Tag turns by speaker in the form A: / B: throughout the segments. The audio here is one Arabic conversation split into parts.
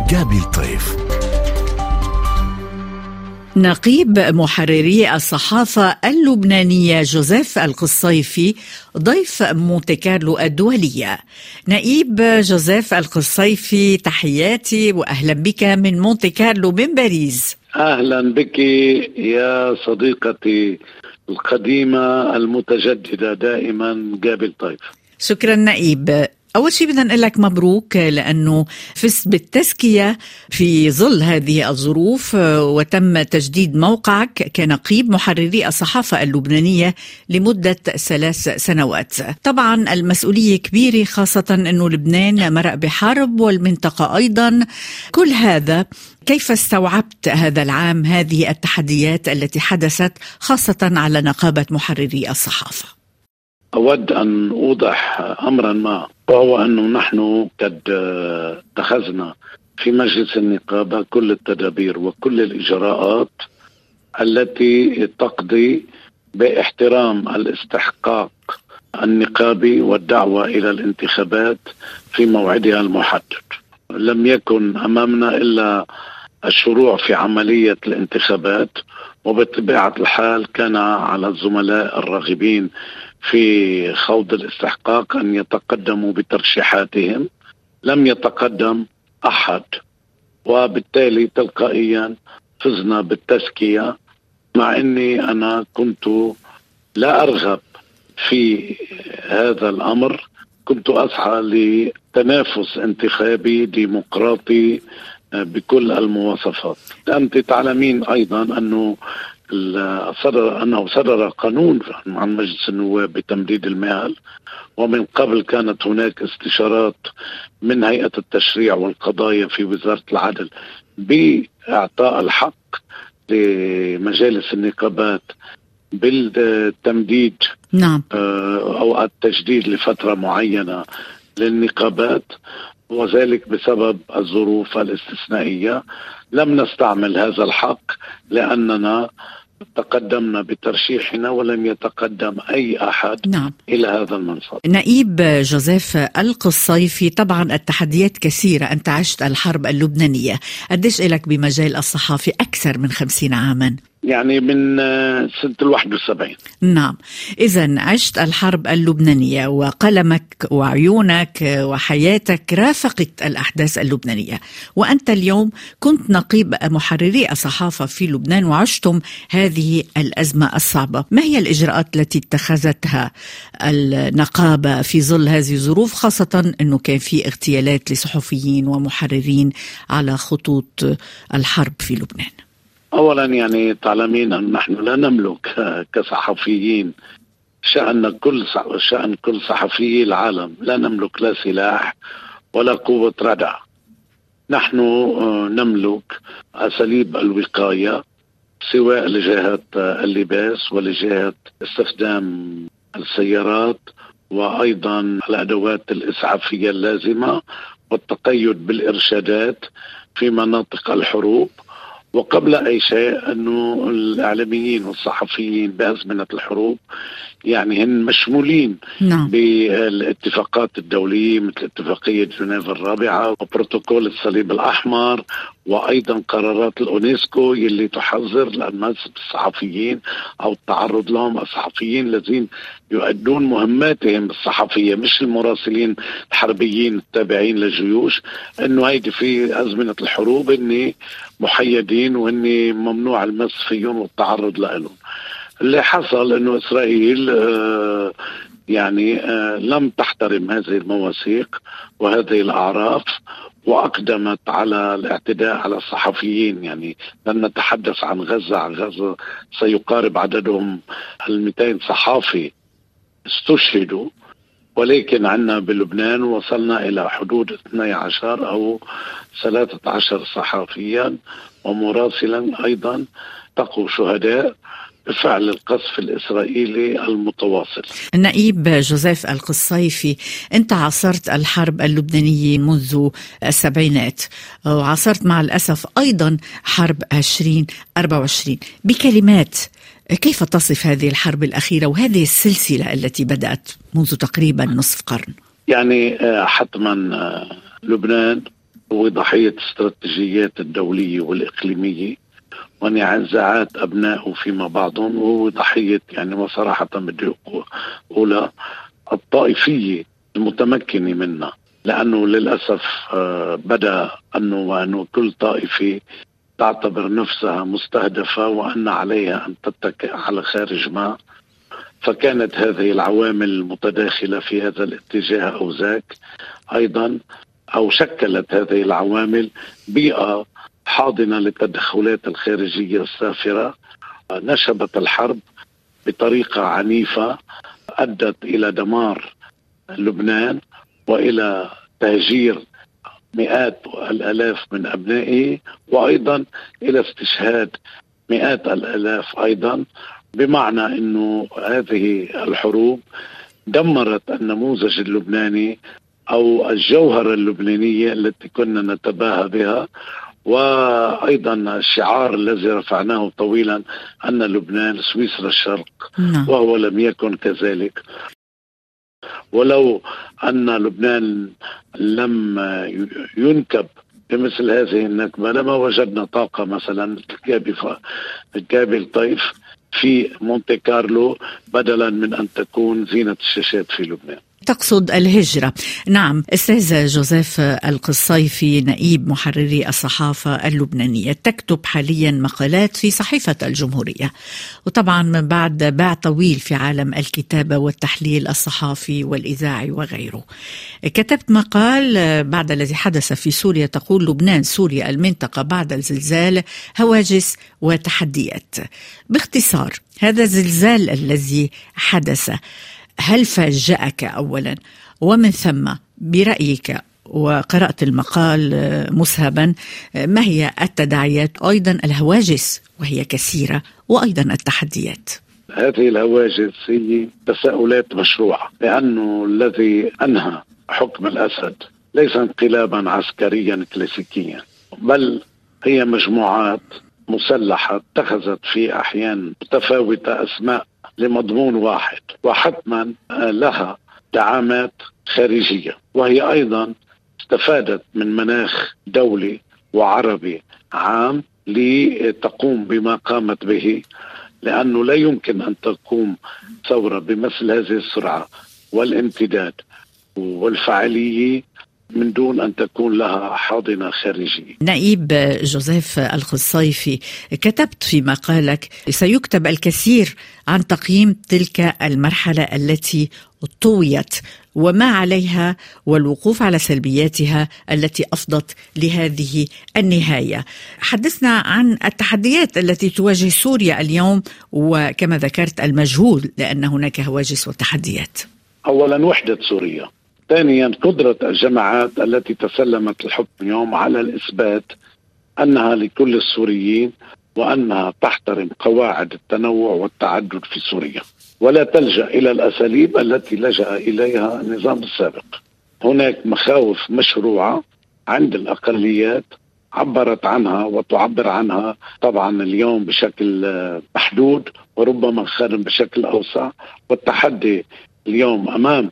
A: جابي الطيف.
B: نقيب محرري الصحافة اللبنانية جوزيف القصيفي ضيف مونتي كارلو الدولية. نقيب جوزيف القصيفي، تحياتي وأهلا بك من مونتي كارلو من باريس.
C: أهلا بك يا صديقتي القديمة المتجددة دائما جابي الطيف.
B: شكرا نقيب. أول شيء بدنا نقول لك مبروك لأنه فزت بالتزكية في ظل هذه الظروف، وتم تجديد موقعك كنقيب محرري الصحافة اللبنانية لمدة 3 سنوات. طبعا المسؤولية كبيرة، خاصة أنه لبنان مرق بحرب والمنطقة أيضا. كل هذا كيف استوعبت هذا العام هذه التحديات التي حدثت خاصة على نقابة محرري الصحافة؟
C: أود أن أوضح أمرا ما، وهو أنه نحن قد اتخذنا في مجلس النقابة كل التدابير وكل الإجراءات التي تقضي باحترام الاستحقاق النقابي والدعوة إلى الانتخابات في موعدها المحدد. لم يكن أمامنا إلا الشروع في عملية الانتخابات، وبطبيعة الحال كان على الزملاء الراغبين في خوض الاستحقاق أن يتقدموا بترشيحاتهم. لم يتقدم أحد، وبالتالي تلقائيا فزنا بالتزكية، مع أني أنا كنت لا أرغب في هذا الأمر. كنت أسعى لتنافس انتخابي ديمقراطي بكل المواصفات. أنت تعلمين أيضا أنه صدر قانون عن مجلس النواب بتمديد المهل، ومن قبل كانت هناك استشارات من هيئة التشريع والقضايا في وزارة العدل بإعطاء الحق لمجالس النقابات بالتمديد
B: نعم
C: أو التجديد لفترة معينة للنقابات، وذلك بسبب الظروف الاستثنائية. لم نستعمل هذا الحق لأننا تقدمنا بترشيحنا ولم يتقدم أي أحد إلى هذا المنصب.
B: نقيب جوزيف القصيفي، طبعا التحديات كثيرة، أنت عشت الحرب اللبنانية، قديش إلك بمجال الصحافة؟ أكثر من 50 عاما،
C: يعني من سنة 71.
B: نعم، إذن عشت الحرب اللبنانية، وقلمك وعيونك وحياتك رافقت الأحداث اللبنانية، وأنت اليوم كنت نقيب محرري الصحافة في لبنان وعشتم هذه الأزمة الصعبة. ما هي الإجراءات التي اتخذتها النقابة في ظل هذه الظروف، خاصة أنه كان في اغتيالات لصحفيين ومحررين على خطوط الحرب في لبنان؟
C: أولا يعني تعلمين أن نحن لا نملك كصحفيين شأن كل صحفيي العالم. لا نملك لا سلاح ولا قوة ردع. نحن نملك أساليب الوقاية، سواء لجهة اللباس ولجهة استخدام السيارات، وأيضا الأدوات الإسعافية اللازمة، والتقيد بالإرشادات في مناطق الحروب. وقبل أي شيء أنه الإعلاميين والصحفيين بأزمنة الحروب يعني هن مشمولين بالاتفاقات الدولية مثل اتفاقية جنيف الرابعة وبروتوكول الصليب الأحمر، وأيضا قرارات الأونسكو يلي تحذر لمس الصحفيين أو التعرض لهم. الصحفيين الذين يؤدون مهماتهم الصحفية، مش المراسلين الحربيين التابعين للجيوش، أنه هيدي في أزمنة الحروب إني محيدين وإني ممنوع المس فيهم والتعرض لهم. اللي حصل انه اسرائيل لم تحترم هذه المواثيق وهذه الاعراف، واقدمت على الاعتداء على الصحفيين. يعني لن نتحدث عن غزة سيقارب عددهم 200 صحافي استشهدوا، ولكن عندنا بلبنان وصلنا الى حدود 12 او 13 صحفيا ومراسلا ايضا تقوا شهداء بفعل القصف الإسرائيلي المتواصل.
B: نقيب جوزيف القصيفي، أنت عاصرت الحرب اللبنانية منذ السبعينات، وعاصرت مع الأسف أيضا حرب 2024. بكلمات، كيف تصف هذه الحرب الأخيرة وهذه السلسلة التي بدأت منذ تقريبا نصف قرن؟
C: يعني حتما لبنان هو ضحية استراتيجيات الدولية والإقليمية ونزاعات أبنائه فيما بعضهم، وهو ضحية يعني وصراحة بدي أقولها الطائفية المتمكنة منها، لأنه للأسف بدأ أنه كل طائفة تعتبر نفسها مستهدفة وأن عليها أن تتكئ على خارج ما، فكانت هذه العوامل المتداخلة في هذا الاتجاه أو ذاك أيضا، أو شكلت هذه العوامل بيئة حاضنة للتدخلات الخارجية السافرة، نشبت الحرب بطريقة عنيفة أدت إلى دمار لبنان وإلى تهجير مئات الآلاف من أبنائه، وأيضا إلى استشهاد مئات الآلاف أيضا، بمعنى أنه هذه الحروب دمرت النموذج اللبناني أو الجوهرة اللبنانية التي كنا نتباهى بها، وأيضا الشعار الذي رفعناه طويلا أن لبنان سويسرا الشرق، وهو لم يكن كذلك. ولو أن لبنان لم ينكب بمثل هذه النكبة لما وجدنا طاقة مثلا جابي الطيف في مونتي كارلو بدلا من أن تكون زينة الشاشات في لبنان.
B: تقصد الهجرة. نعم، أستاذ جوزيف القصيفي نائب محرري الصحافة اللبنانية، تكتب حاليا مقالات في صحيفة الجمهورية، وطبعا من بعد باع طويل في عالم الكتابة والتحليل الصحافي والإذاعي وغيره. كتبت مقال بعد الذي حدث في سوريا، تقول لبنان سوريا المنطقة بعد الزلزال، هواجس وتحديات. باختصار، هذا الزلزال الذي حدث هل فاجأك أولا؟ ومن ثم برأيك وقرأت المقال مسهبا، ما هي التداعيات أيضا الهواجس وهي كثيرة، وأيضا التحديات؟
C: هذه الهواجس هي تساؤلات مشروعة، لأنه الذي أنهى حكم الأسد ليس انقلابا عسكريا كلاسيكيا، بل هي مجموعات مسلحة اتخذت في أحيان متفاوتة أسماء لمضمون واحد، وحتما لها دعامات خارجية، وهي أيضا استفادت من مناخ دولي وعربي عام لتقوم بما قامت به، لأنه لا يمكن أن تقوم ثورة بمثل هذه السرعة والامتداد والفعالية من دون أن تكون لها حاضنة خارجية.
B: نائب جوزيف القصيفي، كتبت في مقالك سيكتب الكثير عن تقييم تلك المرحلة التي طويت وما عليها، والوقوف على سلبياتها التي أفضت لهذه النهاية. حدثنا عن التحديات التي تواجه سوريا اليوم، وكما ذكرت المجهول لأن هناك هواجس وتحديات.
C: أولا وحدة سوريا، ثانيا قدرة الجماعات التي تسلمت الحكم اليوم على الإثبات أنها لكل السوريين، وأنها تحترم قواعد التنوع والتعدد في سوريا، ولا تلجأ إلى الأساليب التي لجأ إليها النظام السابق. هناك مخاوف مشروعة عند الأقليات عبرت عنها وتعبر عنها طبعا اليوم بشكل محدود، وربما خادم بشكل أوسع. والتحدي اليوم أمام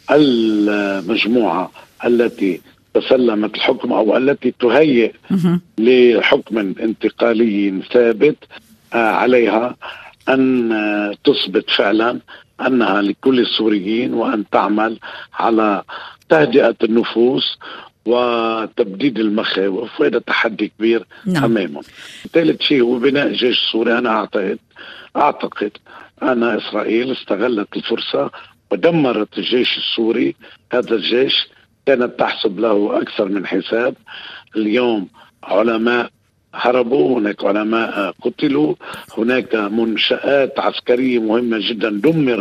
C: المجموعة التي تسلمت الحكم أو التي تهيئ لحكم انتقالي ثابت، عليها أن تثبت فعلا أنها لكل السوريين، وأن تعمل على تهدئة النفوس وتبديد المخاوف، وهذا تحدي كبير أمامهم. ثالث شيء هو بناء جيش سوري. أنا أعتقد أن إسرائيل استغلت الفرصة ودمرت الجيش السوري. هذا الجيش كانت تحسب له أكثر من حساب. اليوم علماء هربوا، هناك علماء قتلوا، هناك منشآت عسكرية مهمة جدا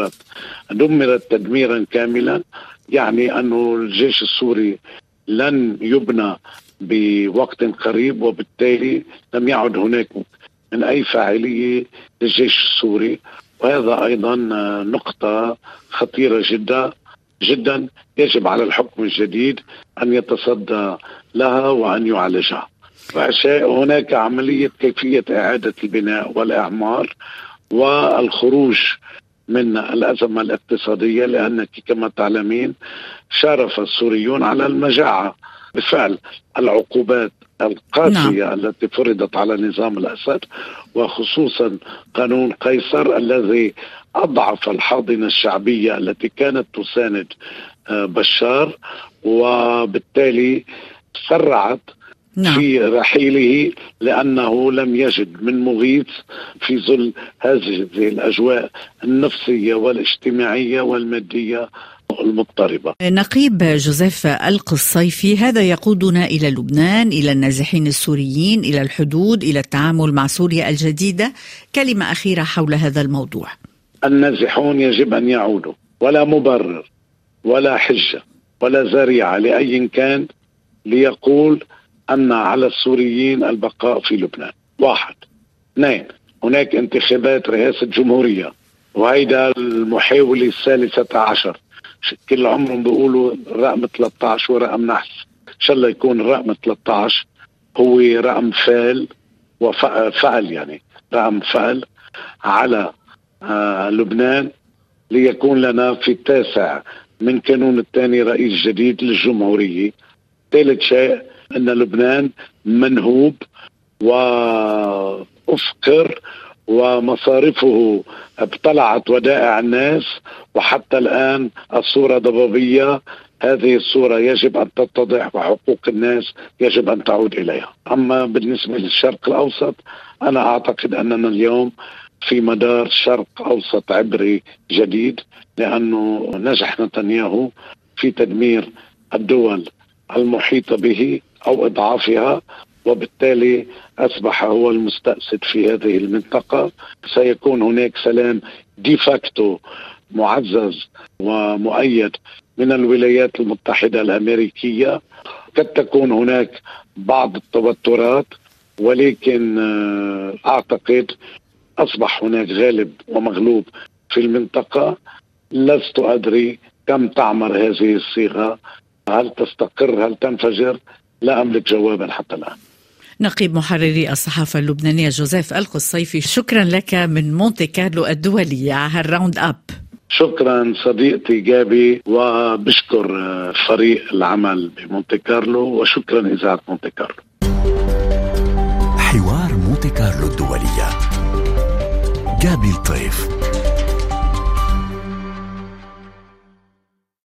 C: دمرت تدميرا كاملا. يعني أنه الجيش السوري لن يبنى بوقت قريب، وبالتالي لم يعد هناك من أي فاعلية للجيش السوري، وهذا أيضا نقطة خطيرة جدا يجب على الحكم الجديد أن يتصدى لها وأن يعالجها. هناك عملية كيفية إعادة البناء والإعمار والخروج من الأزمة الاقتصادية، لأنك كما تعلمين شارف السوريون على المجاعة بفعل العقوبات القاسية التي فرضت على نظام الأسد، وخصوصا قانون قيصر الذي أضعف الحاضنة الشعبية التي كانت تساند بشار، وبالتالي سرعت في رحيله لأنه لم يجد من مغيث في ظل هذه الأجواء النفسية والاجتماعية والمادية المضطربة.
B: نقيب جوزيف القصيفي، هذا يقودنا إلى لبنان، إلى النازحين السوريين، إلى الحدود، إلى التعامل مع سوريا الجديدة. كلمة أخيرة حول هذا الموضوع.
C: النازحون يجب أن يعودوا، ولا مبرر ولا حجة ولا ذريعة لأي كان ليقول أن على السوريين البقاء في لبنان. 1. 2. هناك انتخابات رئاسة جمهورية، وهيدا المحاولة 13. كل عمرهم بيقولوا رقم 13 ورقم نحس، إن شاء الله يكون الرقم 13 هو رقم فعل وفعل، يعني رقم فعل على لبنان، ليكون لنا في 9 من كانون الثاني رئيس جديد للجمهورية. 3 شيء أن لبنان منهوب وأفقر ومصارفه ابتلعت ودائع الناس، وحتى الآن الصورة ضبابية. هذه الصورة يجب أن تتضح، وحقوق الناس يجب أن تعود إليها. أما بالنسبة للشرق الأوسط، أنا أعتقد أننا اليوم في مدار شرق أوسط عبري جديد، لأنه نجح نتنياهو في تدمير الدول المحيطة به أو إضعافها، وبالتالي أصبح هو المستأسد في هذه المنطقة. سيكون هناك سلام ديفاكتو معزز ومؤيد من الولايات المتحدة الأمريكية. قد تكون هناك بعض التوترات، ولكن أعتقد أصبح هناك غالب ومغلوب في المنطقة. لست أدري كم تعمر هذه الصيغة، هل تستقر هل تنفجر، لا أملك جوابا حتى الآن.
B: نقيب محرري الصحافة اللبنانية جوزيف القصيفي، شكرا لك من مونتي كارلو الدولية على الراوند أب.
C: شكرا صديقتي جابي، وبشكر فريق العمل بمونتي كارلو، وشكرا إذاعة مونتي كارلو.
A: حوار مونتي كارلو الدولية، جابي الطيف.